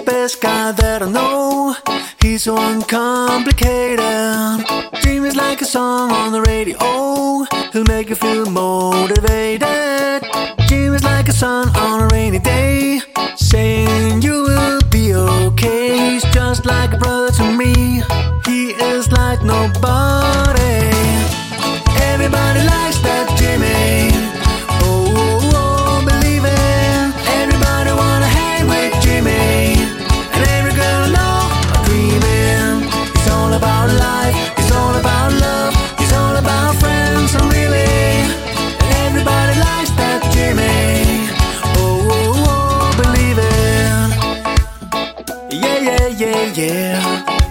best guy that I know. He's so uncomplicated. Dream is like a song on the radio. He'll make you feel motivated. Dream is like a sun on a rainy day, saying you will be okay. He's just like a brother to me. He is like nobody. Everybody likes that Jimmy. Oh, oh, oh, believe it. Everybody wanna hang with Jimmy, and every girl I know are dreaming. It's all about life, it's all about love, it's all about friends, and really, everybody likes that Jimmy. Oh, oh, oh, believe it. Yeah, yeah, yeah, yeah.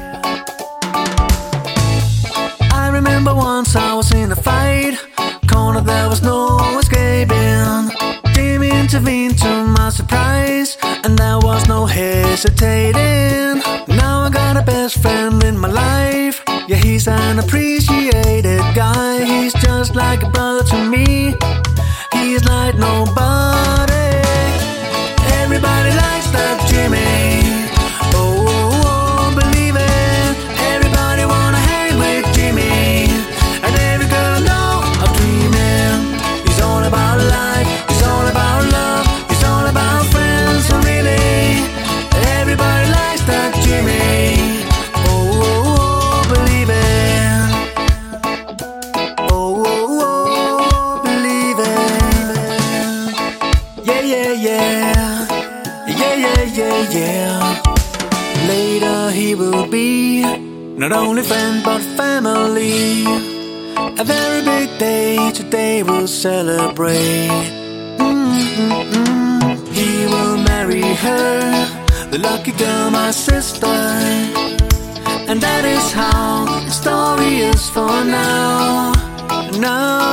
I remember once I was in a fight, corner there was no escaping. Jimmy intervened to my surprise, and there was no hesitating. Now I got a best friend in my life. Yeah, he's an appreciated guy. He's just like a brother to me. He's like nobody. Everybody likes that Jimmy. Oh, oh, oh, believe it. Everybody wanna hang with Jimmy, and every girl I know are dreaming. He's all about life, he's all about love, he's all about friends, and really, everybody likes that Jimmy. Oh, oh, oh, believe it. Oh, oh, oh, believe it. Yeah, yeah, yeah. Yeah, yeah, yeah, yeah. Later he will be not only friend but family. A very big day today we'll celebrate. He will marry her, the lucky girl, my sister. And that is how the story is for now. Now